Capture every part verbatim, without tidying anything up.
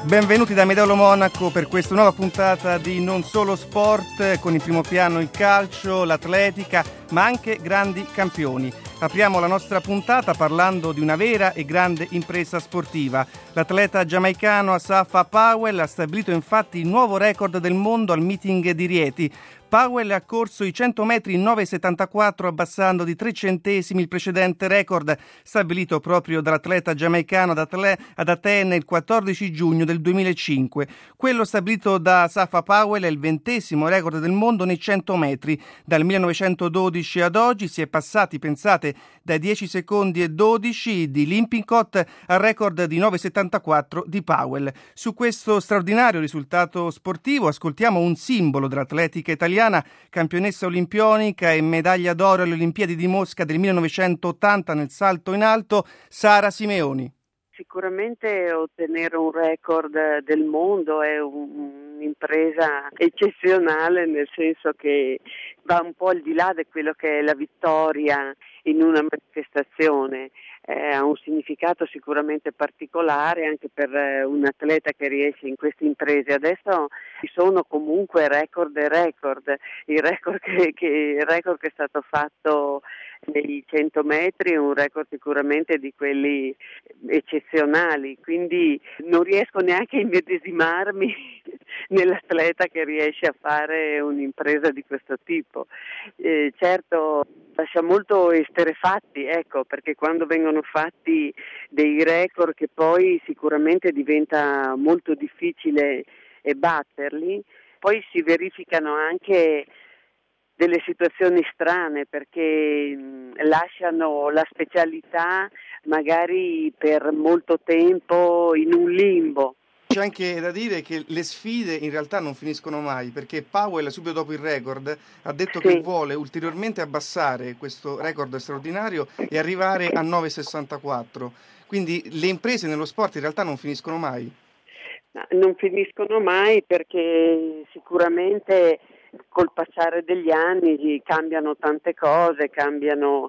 Benvenuti da Medeolo Monaco per questa nuova puntata di Non Solo Sport, con in primo piano il calcio, l'atletica, ma anche grandi campioni. Apriamo la nostra puntata parlando di una vera e grande impresa sportiva. L'atleta giamaicano Asafa Powell ha stabilito infatti il nuovo record del mondo al meeting di Rieti. Powell ha corso i cento metri in nove virgola settantaquattro, abbassando di tre centesimi il precedente record stabilito proprio dall'atleta giamaicano ad, Atle- ad Atene il quattordici giugno del duemilacinque. Quello stabilito da Asafa Powell è il ventesimo record del mondo nei cento metri. Dal millenovecentododici ad oggi si è passati, pensate, dai dieci secondi e dodici di Lippincott al record di nove virgola settantaquattro di Powell. Su questo straordinario risultato sportivo ascoltiamo un simbolo dell'atletica italiana, campionessa olimpionica e medaglia d'oro alle Olimpiadi di Mosca del millenovecentottanta nel salto in alto, Sara Simeoni. Sicuramente ottenere un record del mondo è un, un'impresa eccezionale, nel senso che va un po' al di là di quello che è la vittoria in una manifestazione. Eh, ha un significato sicuramente particolare anche per eh, un atleta che riesce in queste imprese. Adesso ci sono comunque record e record. Il record che, che, il record che è stato fatto nei cento metri è un record sicuramente di quelli eccezionali, quindi non riesco neanche a immedesimarmi nell'atleta che riesce a fare un'impresa di questo tipo. Eh, certo lascia molto esterrefatti, ecco, perché quando vengono fatti dei record che poi sicuramente diventa molto difficile eh, batterli, poi si verificano anche delle situazioni strane, perché mh, lasciano la specialità magari per molto tempo in un limbo. C'è anche da dire che le sfide in realtà non finiscono mai, perché Powell subito dopo il record ha detto Sì. che vuole ulteriormente abbassare questo record straordinario e arrivare a nove virgola sessantaquattro. Quindi le imprese nello sport in realtà non finiscono mai. No, non finiscono mai, perché sicuramente col passare degli anni cambiano tante cose, cambiano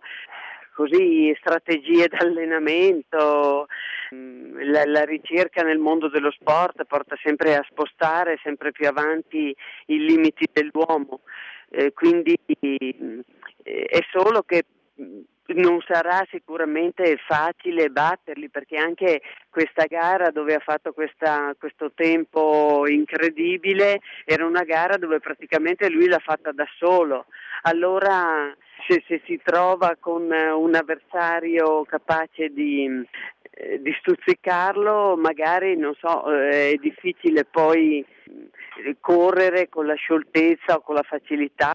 così strategie d'allenamento, la, la ricerca nel mondo dello sport porta sempre a spostare sempre più avanti i limiti dell'uomo, eh, quindi eh, è solo che non sarà sicuramente facile batterli, perché anche questa gara dove ha fatto questa, questo tempo incredibile era una gara dove praticamente lui l'ha fatta da solo. Allora se, se si trova con un avversario capace di, eh, di stuzzicarlo, magari non so, eh, è difficile poi correre con la scioltezza o con la facilità.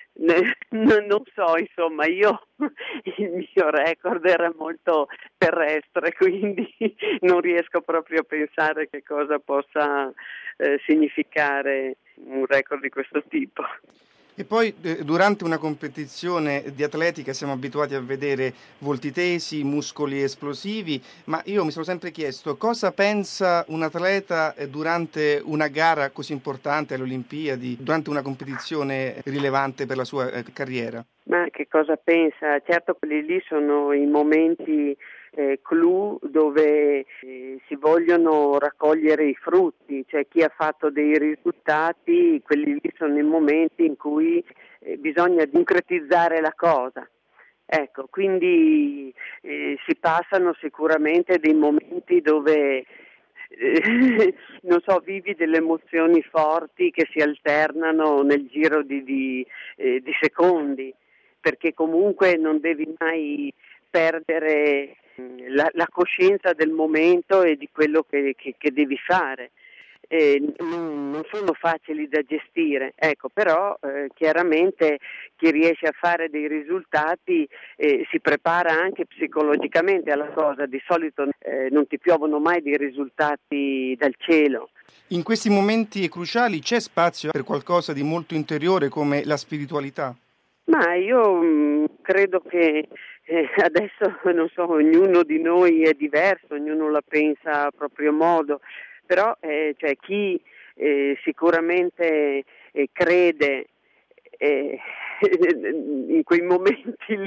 Non so, insomma, io il mio record era molto terrestre, quindi non riesco proprio a pensare che cosa possa eh, significare un record di questo tipo. E poi eh, durante una competizione di atletica siamo abituati a vedere volti tesi, muscoli esplosivi, ma io mi sono sempre chiesto cosa pensa un atleta eh, durante una gara così importante alle Olimpiadi, durante una competizione rilevante per la sua eh, carriera. Ma che cosa pensa? Certo, quelli lì sono i momenti eh, clou dove eh, si vogliono raccogliere i frutti, cioè chi ha fatto dei risultati, quelli lì sono i momenti in cui eh, bisogna concretizzare la cosa. Ecco, quindi eh, si passano sicuramente dei momenti dove eh, non so, vivi delle emozioni forti che si alternano nel giro di, di, eh, di secondi, perché comunque non devi mai perdere la, la coscienza del momento e di quello che, che, che devi fare. Eh, non sono facili da gestire, ecco, però eh, chiaramente chi riesce a fare dei risultati eh, si prepara anche psicologicamente alla cosa. Di solito eh, non ti piovono mai dei risultati dal cielo. In questi momenti cruciali c'è spazio per qualcosa di molto interiore come la spiritualità? Ma io mh, credo che eh, adesso, non so, ognuno di noi è diverso, ognuno la pensa a proprio modo, però eh, cioè, chi eh, sicuramente eh, crede eh, in quei momenti lì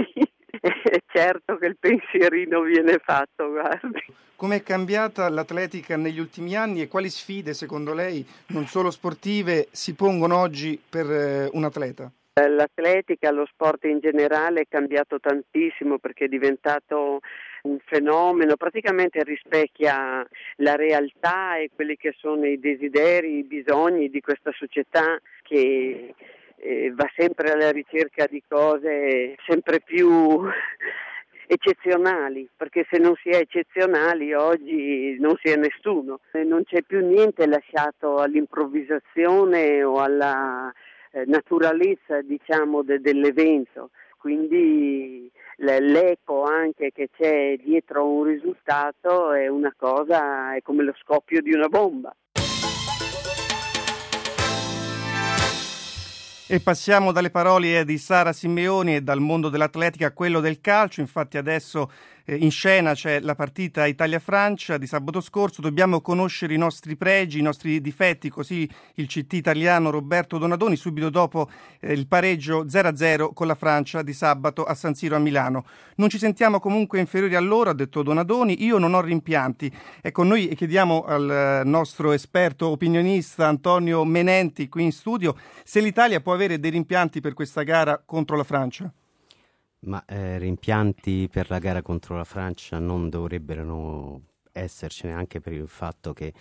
è certo che il pensierino viene fatto, guardi. Come è cambiata l'atletica negli ultimi anni e quali sfide, secondo lei, non solo sportive, si pongono oggi per eh, un atleta? L'atletica, lo sport in generale è cambiato tantissimo perché è diventato un fenomeno, praticamente rispecchia la realtà e quelli che sono i desideri, i bisogni di questa società che eh, va sempre alla ricerca di cose sempre più eccezionali, perché se non si è eccezionali oggi non si è nessuno, non c'è più niente lasciato all'improvvisazione o alla eh, naturalezza, diciamo, de- dell'evento, quindi l'eco anche che c'è dietro un risultato è una cosa, è come lo scoppio di una bomba. E passiamo dalle parole di Sara Simeoni e dal mondo dell'atletica a quello del calcio. Infatti adesso eh, in scena c'è la partita Italia-Francia di sabato scorso. Dobbiamo conoscere i nostri pregi, i nostri difetti, così il C T italiano Roberto Donadoni subito dopo eh, il pareggio zero a zero con la Francia di sabato a San Siro a Milano. Non ci sentiamo comunque inferiori a loro, ha detto Donadoni, io non ho rimpianti. Ecco, noi chiediamo al nostro esperto opinionista Antonio Menenti qui in studio se l'Italia può avere dei rimpianti per questa gara contro la Francia. Ma eh, rimpianti per la gara contro la Francia non dovrebbero essercene, anche per il fatto che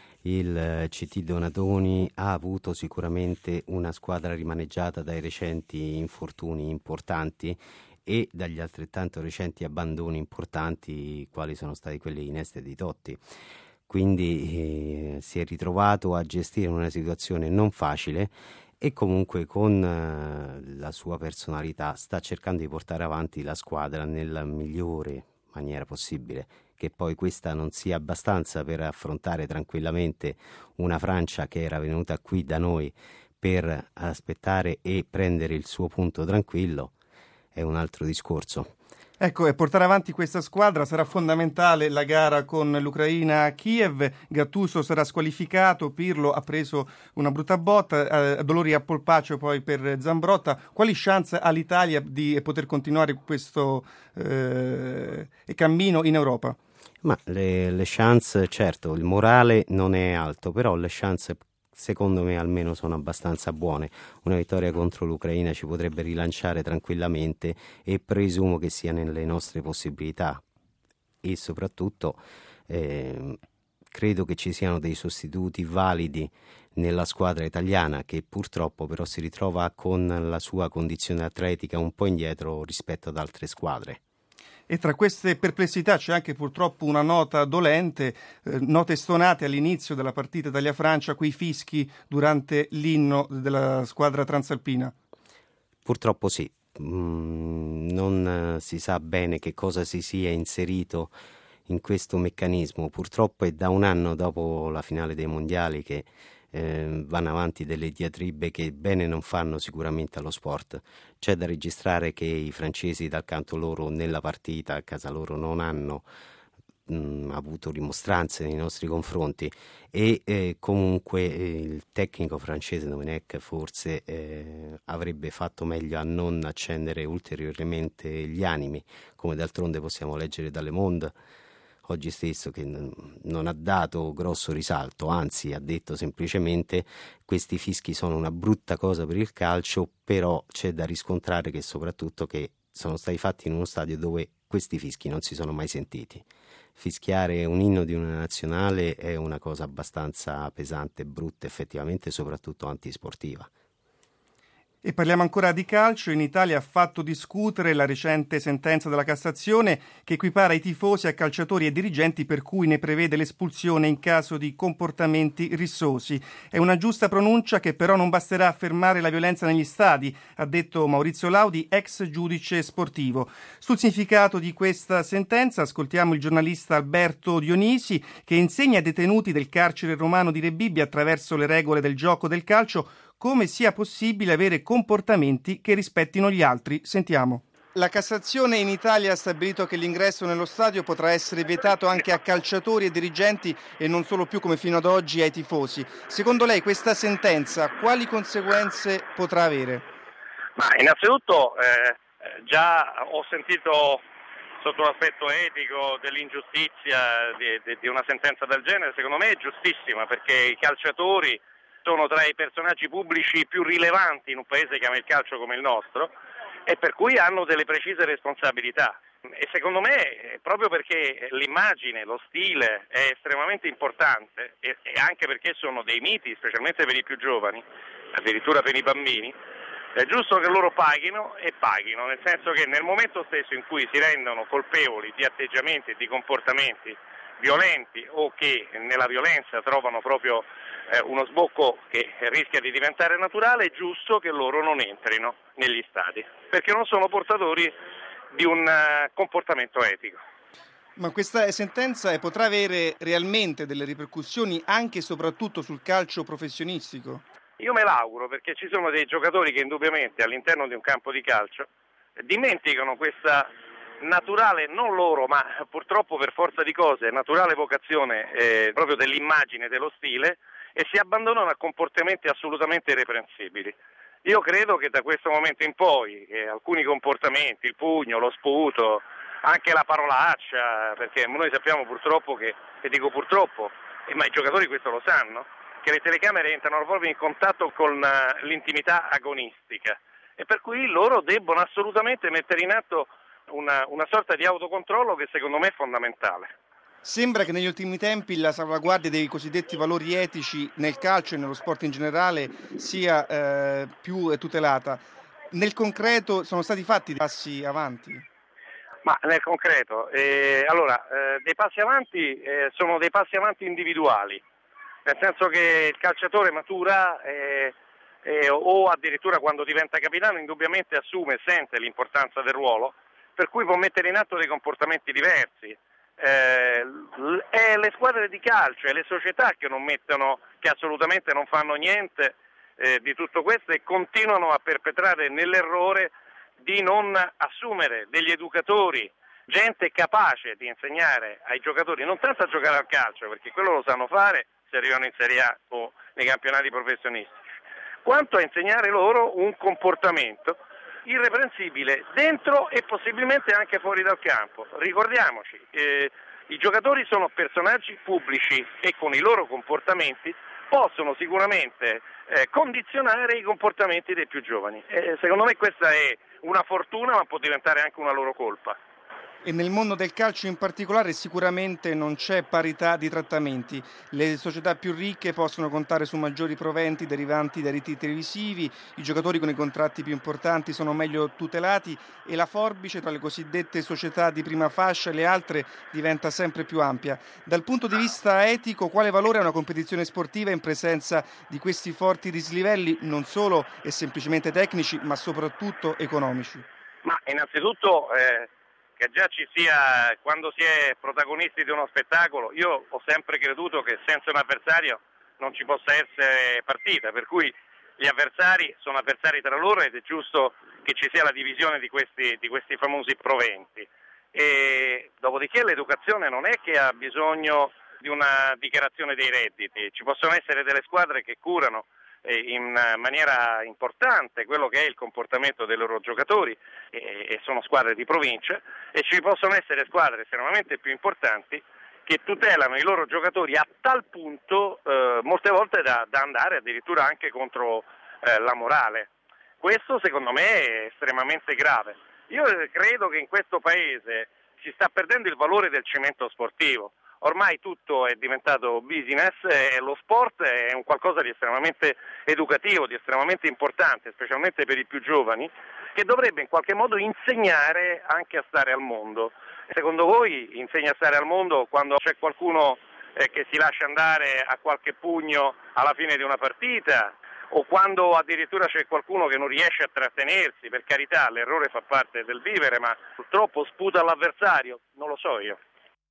il C T Donadoni ha avuto sicuramente una squadra rimaneggiata dai recenti infortuni importanti e dagli altrettanto recenti abbandoni importanti quali sono stati quelli di Iniesta e di Totti. Quindi eh, si è ritrovato a gestire una situazione non facile e comunque con eh, la sua personalità sta cercando di portare avanti la squadra nella migliore maniera possibile. Che poi questa non sia abbastanza per affrontare tranquillamente una Francia che era venuta qui da noi per aspettare e prendere il suo punto tranquillo è un altro discorso. Ecco, e portare avanti questa squadra sarà fondamentale la gara con l'Ucraina a Kiev. Gattuso sarà squalificato, Pirlo ha preso una brutta botta, eh, dolori a polpaccio poi per Zambrotta. Quali chance ha l'Italia di poter continuare questo eh, cammino in Europa? Ma le, le chance, certo, il morale non è alto, però le chance secondo me almeno sono abbastanza buone. Una vittoria contro l'Ucraina ci potrebbe rilanciare tranquillamente e presumo che sia nelle nostre possibilità e soprattutto eh, credo che ci siano dei sostituti validi nella squadra italiana che purtroppo però si ritrova con la sua condizione atletica un po' indietro rispetto ad altre squadre. E tra queste perplessità c'è anche purtroppo una nota dolente, eh, note stonate all'inizio della partita Italia-Francia, quei fischi durante l'inno della squadra transalpina. Purtroppo sì, mm, non eh, si sa bene che cosa si sia inserito in questo meccanismo. Purtroppo è da un anno dopo la finale dei mondiali che eh, vanno avanti delle diatribe che bene non fanno sicuramente allo sport. C'è da registrare che i francesi dal canto loro nella partita a casa loro non hanno mh, avuto rimostranze nei nostri confronti e eh, comunque eh, il tecnico francese Domenech forse eh, avrebbe fatto meglio a non accendere ulteriormente gli animi, come d'altronde possiamo leggere da Le Monde oggi stesso, che non ha dato grosso risalto, anzi ha detto semplicemente questi fischi sono una brutta cosa per il calcio, però c'è da riscontrare che soprattutto che sono stati fatti in uno stadio dove questi fischi non si sono mai sentiti. Fischiare un inno di una nazionale è una cosa abbastanza pesante, brutta effettivamente, soprattutto antisportiva. E parliamo ancora di calcio. In Italia ha fatto discutere la recente sentenza della Cassazione che equipara i tifosi a calciatori e dirigenti, per cui ne prevede l'espulsione in caso di comportamenti rissosi. È una giusta pronuncia che però non basterà a fermare la violenza negli stadi, ha detto Maurizio Laudi, ex giudice sportivo. Sul significato di questa sentenza ascoltiamo il giornalista Alberto Dionisi, che insegna ai detenuti del carcere romano di Rebibbia, attraverso le regole del gioco del calcio, come sia possibile avere comportamenti che rispettino gli altri. Sentiamo. La Cassazione in Italia ha stabilito che l'ingresso nello stadio potrà essere vietato anche a calciatori e dirigenti e non solo più come fino ad oggi ai tifosi. Secondo lei questa sentenza quali conseguenze potrà avere? Ma innanzitutto eh, Eh, già ho sentito sotto l'aspetto etico dell'ingiustizia di, di, di una sentenza del genere. Secondo me è giustissima, perché i calciatori sono tra i personaggi pubblici più rilevanti in un paese che ama il calcio come il nostro, e per cui hanno delle precise responsabilità. E secondo me, proprio perché l'immagine, lo stile è estremamente importante, e, e anche perché sono dei miti, specialmente per i più giovani, addirittura per i bambini, è giusto che loro paghino e paghino, nel senso che nel momento stesso in cui si rendono colpevoli di atteggiamenti e di comportamenti violenti, o che nella violenza trovano proprio eh, uno sbocco che rischia di diventare naturale, è giusto che loro non entrino negli stadi, perché non sono portatori di un uh, comportamento etico. Ma questa sentenza potrà avere realmente delle ripercussioni anche e soprattutto sul calcio professionistico? Io me l'auguro, perché ci sono dei giocatori che indubbiamente all'interno di un campo di calcio dimenticano questa naturale, non loro, ma purtroppo per forza di cose, naturale vocazione eh, proprio dell'immagine, dello stile, e si abbandonano a comportamenti assolutamente irreprensibili. Io credo che da questo momento in poi eh, alcuni comportamenti, il pugno, lo sputo, anche la parolaccia, perché noi sappiamo purtroppo che, e dico purtroppo, eh, ma i giocatori questo lo sanno, che le telecamere entrano proprio in contatto con uh, l'intimità agonistica, e per cui loro debbono assolutamente mettere in atto una, una sorta di autocontrollo che secondo me è fondamentale. Sembra che negli ultimi tempi la salvaguardia dei cosiddetti valori etici nel calcio e nello sport in generale sia eh, più tutelata. Nel concreto sono stati fatti passi avanti? Ma nel concreto, eh, allora, eh, dei passi avanti eh, sono dei passi avanti individuali, nel senso che il calciatore matura eh, eh, o addirittura quando diventa capitano indubbiamente assume e sente l'importanza del ruolo, per cui può mettere in atto dei comportamenti diversi. Eh, è le squadre di calcio e le società che non mettono, che assolutamente non fanno niente eh, di tutto questo, e continuano a perpetrare nell'errore di non assumere degli educatori, gente capace di insegnare ai giocatori non tanto a giocare al calcio, perché quello lo sanno fare se arrivano in Serie A o nei campionati professionistici, quanto a insegnare loro un comportamento irreprensibile dentro e possibilmente anche fuori dal campo. Ricordiamoci, eh, i giocatori sono personaggi pubblici e con i loro comportamenti possono sicuramente eh, condizionare i comportamenti dei più giovani. Eh, secondo me questa è una fortuna, ma può diventare anche una loro colpa. E nel mondo del calcio in particolare sicuramente non c'è parità di trattamenti. Le società più ricche possono contare su maggiori proventi derivanti dai diritti televisivi, i giocatori con i contratti più importanti sono meglio tutelati e la forbice tra le cosiddette società di prima fascia e le altre diventa sempre più ampia. Dal punto di vista etico, quale valore ha una competizione sportiva in presenza di questi forti dislivelli, non solo e semplicemente tecnici, ma soprattutto economici? Ma innanzitutto eh... che già ci sia, quando si è protagonisti di uno spettacolo, io ho sempre creduto che senza un avversario non ci possa essere partita, per cui gli avversari sono avversari tra loro ed è giusto che ci sia la divisione di questi, di questi famosi proventi. E dopodiché l'educazione non è che ha bisogno di una dichiarazione dei redditi, ci possono essere delle squadre che curano in maniera importante quello che è il comportamento dei loro giocatori e sono squadre di provincia, e ci possono essere squadre estremamente più importanti che tutelano i loro giocatori a tal punto eh, molte volte da, da andare addirittura anche contro eh, la morale. Questo secondo me è estremamente grave. Io credo che in questo paese si sta perdendo il valore del cemento sportivo. Ormai tutto è diventato business e lo sport è un qualcosa di estremamente educativo, di estremamente importante, specialmente per i più giovani, che dovrebbe in qualche modo insegnare anche a stare al mondo. Secondo voi insegna a stare al mondo quando c'è qualcuno eh, che si lascia andare a qualche pugno alla fine di una partita, o quando addirittura c'è qualcuno che non riesce a trattenersi? Per carità, l'errore fa parte del vivere, ma purtroppo sputa all'avversario? Non lo so io.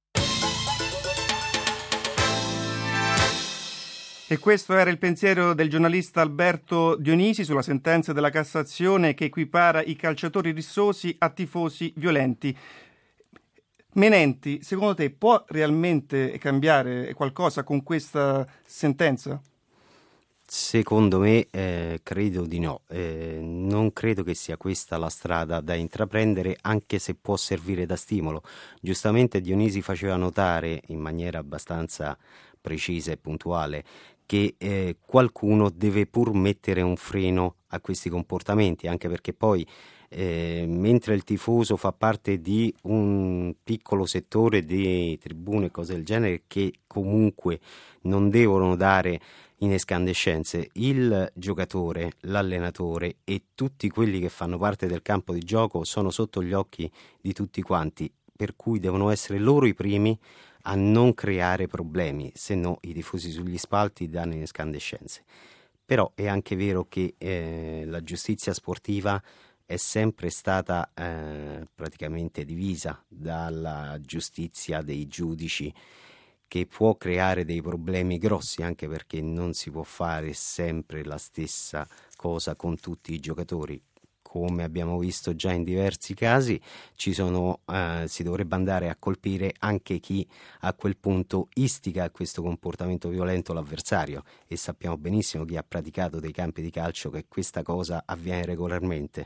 E questo era il pensiero del giornalista Alberto Dionisi sulla sentenza della Cassazione che equipara i calciatori rissosi a tifosi violenti. Menenti, secondo te può realmente cambiare qualcosa con questa sentenza? Secondo me eh, credo di no, eh, non credo che sia questa la strada da intraprendere, anche se può servire da stimolo. Giustamente Dionisi faceva notare in maniera abbastanza precisa e puntuale che eh, qualcuno deve pur mettere un freno a questi comportamenti, anche perché poi eh, mentre il tifoso fa parte di un piccolo settore di tribune e cose del genere che comunque non devono dare in escandescenze, il giocatore, l'allenatore e tutti quelli che fanno parte del campo di gioco sono sotto gli occhi di tutti quanti, per cui devono essere loro i primi a non creare problemi, se no i tifosi sugli spalti danno in escandescenze. Però è anche vero che eh, la giustizia sportiva è sempre stata eh, praticamente divisa dalla giustizia dei giudici, che può creare dei problemi grossi, anche perché non si può fare sempre la stessa cosa con tutti i giocatori. Come abbiamo visto già in diversi casi, ci sono, eh, si dovrebbe andare a colpire anche chi a quel punto istiga a questo comportamento violento l'avversario, e sappiamo benissimo, chi ha praticato dei campi di calcio, che questa cosa avviene regolarmente.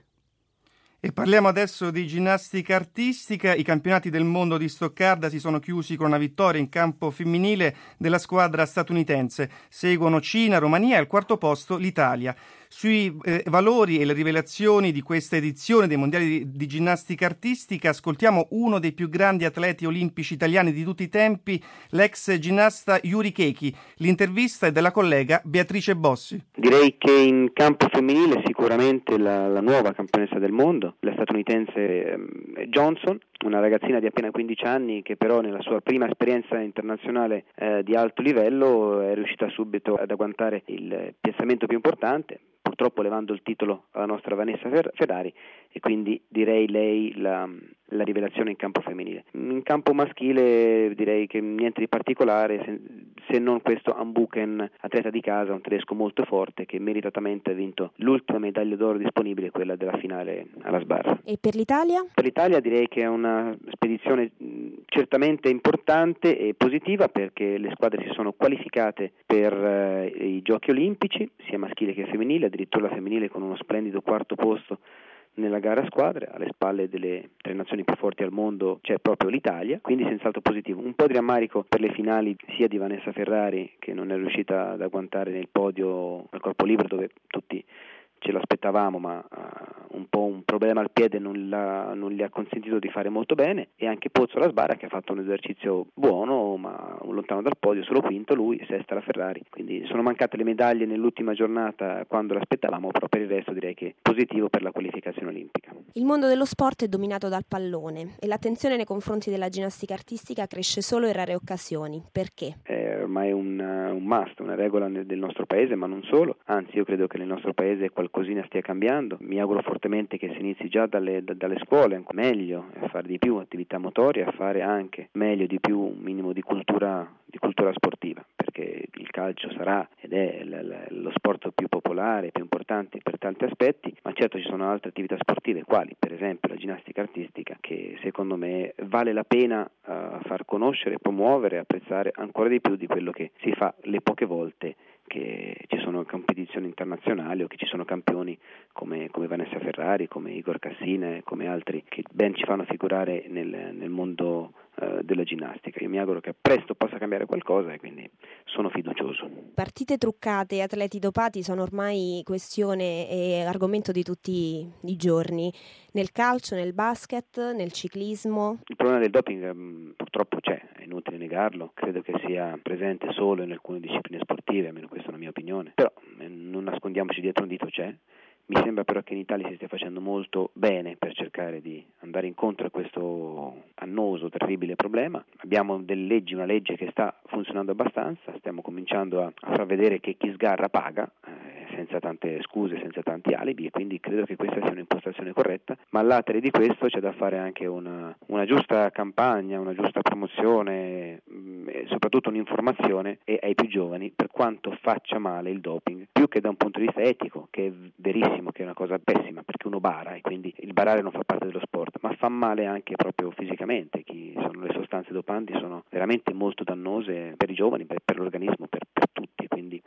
E parliamo adesso di ginnastica artistica. I campionati del mondo di Stoccarda si sono chiusi con una vittoria in campo femminile della squadra statunitense. Seguono Cina, Romania e al quarto posto l'Italia. Sui eh, valori e le rivelazioni di questa edizione dei mondiali di, di ginnastica artistica ascoltiamo uno dei più grandi atleti olimpici italiani di tutti i tempi, l'ex ginnasta Yuri Keiki. L'intervista è della collega Beatrice Bossi. Direi che in campo femminile sicuramente la, la nuova campionessa del mondo, la statunitense eh, Johnson, una ragazzina di appena quindici anni che però nella sua prima esperienza internazionale eh, di alto livello è riuscita subito ad agguantare il piazzamento più importante, purtroppo levando il titolo alla nostra Vanessa Ferrari, e quindi direi lei la, la rivelazione in campo femminile. In campo maschile direi che niente di particolare, se, se non questo Ambuchen, atleta di casa, un tedesco molto forte che meritatamente ha vinto l'ultima medaglia d'oro disponibile, quella della finale alla sbarra. E per l'Italia? Per l'Italia direi che è una spedizione certamente importante e positiva, perché le squadre si sono qualificate per eh, i giochi olimpici, sia maschile che femminile, addirittura la femminile con uno splendido quarto posto nella gara a squadre. Alle spalle delle tre nazioni più forti al mondo c'è proprio l'Italia, quindi senz'altro positivo. Un po' di rammarico per le finali sia di Vanessa Ferrari, che non è riuscita ad agguantare nel podio al corpo libero, dove tutti ce l'aspettavamo, ma uh, un po' un problema al piede non, la, non gli ha consentito di fare molto bene, e anche Pozzo alla sbarra, che ha fatto un esercizio buono ma lontano dal podio, solo quinto lui, sesta la Ferrari. Quindi sono mancate le medaglie nell'ultima giornata quando l'aspettavamo, però per il resto direi che positivo per la qualificazione olimpica. Il mondo dello sport è dominato dal pallone e l'attenzione nei confronti della ginnastica artistica cresce solo in rare occasioni. Perché? È ormai un, un must, una regola nel, del nostro paese, ma non solo. Anzi, io credo che nel nostro paese qualcosina stia cambiando. Mi auguro fortemente che si inizi già dalle, da, dalle scuole, meglio, a fare di più attività motorie, a fare anche meglio di più un minimo di cultura, di cultura sportiva, perché il calcio sarà ed è l, l, lo sport più popolare, più importante per tanti aspetti, ma certo ci sono altre attività sportive, quali per esempio la ginnastica artistica, che secondo me vale la pena uh, far conoscere, promuovere, apprezzare ancora di più di quello che si fa le poche volte che ci sono competizioni internazionali o che ci sono campioni come, come Vanessa Ferrari, come Igor Cassina e come altri che ben ci fanno figurare nel, nel mondo uh, della ginnastica. Io mi auguro che presto possa cambiare qualcosa e quindi sono fiducioso. Partite truccate e atleti dopati sono ormai questione e argomento di tutti i giorni, nel calcio, nel basket, nel ciclismo. Il problema del doping um, purtroppo c'è, è inutile negarlo, credo che sia presente solo in alcune discipline sportive, almeno questa è la mia opinione, però eh, non nascondiamoci dietro un dito, c'è. Mi sembra però che in Italia si stia facendo molto bene per cercare di andare incontro a questo annoso, terribile problema. Abbiamo delle leggi, una legge che sta funzionando abbastanza, stiamo cominciando a, a far vedere che chi sgarra paga, eh, senza tante scuse, senza tanti alibi, e quindi credo che questa sia un'impostazione corretta, ma all'atere di questo c'è da fare anche una, una giusta campagna, una giusta promozione, mh, e soprattutto un'informazione e ai più giovani per quanto faccia male il doping, più che da un punto di vista etico, che è verissimo, che è una cosa pessima perché uno bara e quindi il barare non fa parte dello sport, ma fa male anche proprio fisicamente. Chi sono le sostanze dopanti sono veramente molto dannose per i giovani, per, per l'organismo, per, per tutti, quindi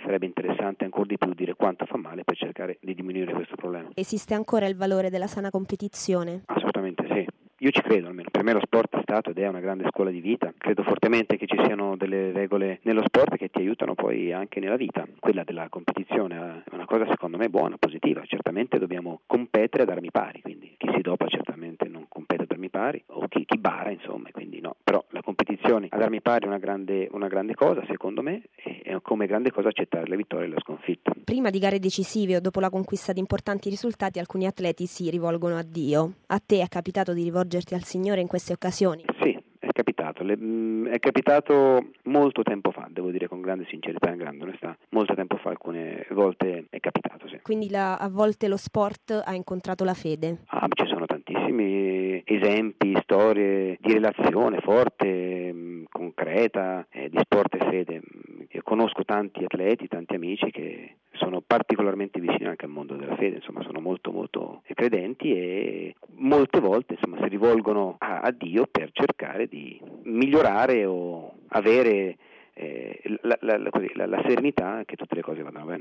sarebbe interessante ancora di più dire quanto fa male per cercare di diminuire questo problema. Esiste ancora il valore della sana competizione? Assolutamente sì. Io ci credo, almeno per me lo sport è stato ed è una grande scuola di vita. Credo fortemente che ci siano delle regole nello sport che ti aiutano poi anche nella vita. Quella della competizione è una cosa secondo me buona, positiva. Certamente dobbiamo competere ad armi pari, quindi chi si dopa certamente non compete ad armi pari, o chi, chi bara insomma, quindi no. Però la competizione ad armi pari è una grande, una grande cosa secondo me, e è come grande cosa accettare le vittorie e la sconfitta. Prima di gare decisive o dopo la conquista di importanti risultati, alcuni atleti si rivolgono a Dio. A te è capitato di rivolgerti al Signore in queste occasioni? Sì, è capitato. Le, mh, è capitato molto tempo fa, devo dire con grande sincerità e grande onestà. Molto tempo fa, alcune volte è capitato, sì. Quindi la, a volte lo sport ha incontrato la fede? Ah, ci sono tantissimi esempi, storie di relazione forte, mh, concreta, eh, di sport e fede. Io conosco tanti atleti, tanti amici che sono particolarmente vicini anche al mondo della fede, insomma sono molto molto credenti e molte volte insomma si rivolgono a, a Dio per cercare di migliorare o avere eh, la, la, la, così, la, la serenità che tutte le cose vadano bene.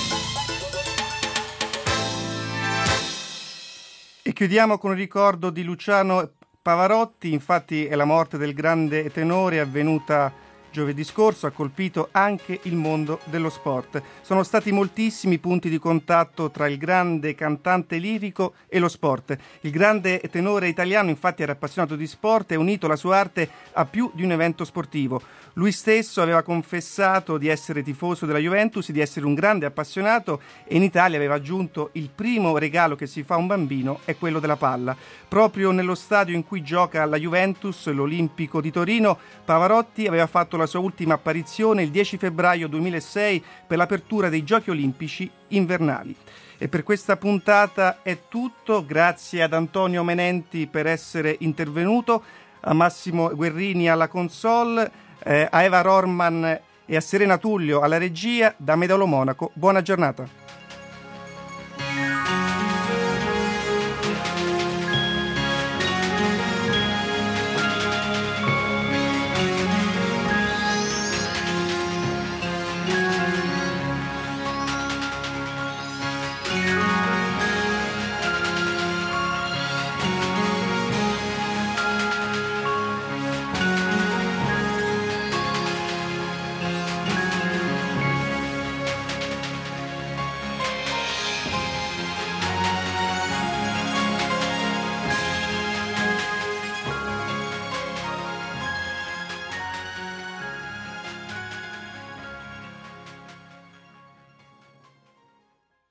E chiudiamo con il ricordo di Luciano Pavarotti. Infatti è la morte del grande tenore avvenuta giovedì scorso, ha colpito anche il mondo dello sport. Sono stati moltissimi punti di contatto tra il grande cantante lirico e lo sport. Il grande tenore italiano infatti era appassionato di sport e ha unito la sua arte a più di un evento sportivo. Lui stesso aveva confessato di essere tifoso della Juventus, di essere un grande appassionato, e in Italia aveva aggiunto: il primo regalo che si fa a un bambino è quello della palla. Proprio nello stadio in cui gioca la Juventus, l'Olimpico di Torino, Pavarotti aveva fatto la sua ultima apparizione il dieci febbraio duemilasei per l'apertura dei Giochi Olimpici invernali. E per questa puntata è tutto. Grazie ad Antonio Menenti per essere intervenuto, a Massimo Guerrini alla console, eh, a Eva Rorman e a Serena Tullio alla regia. Da Medolo Monaco, buona giornata.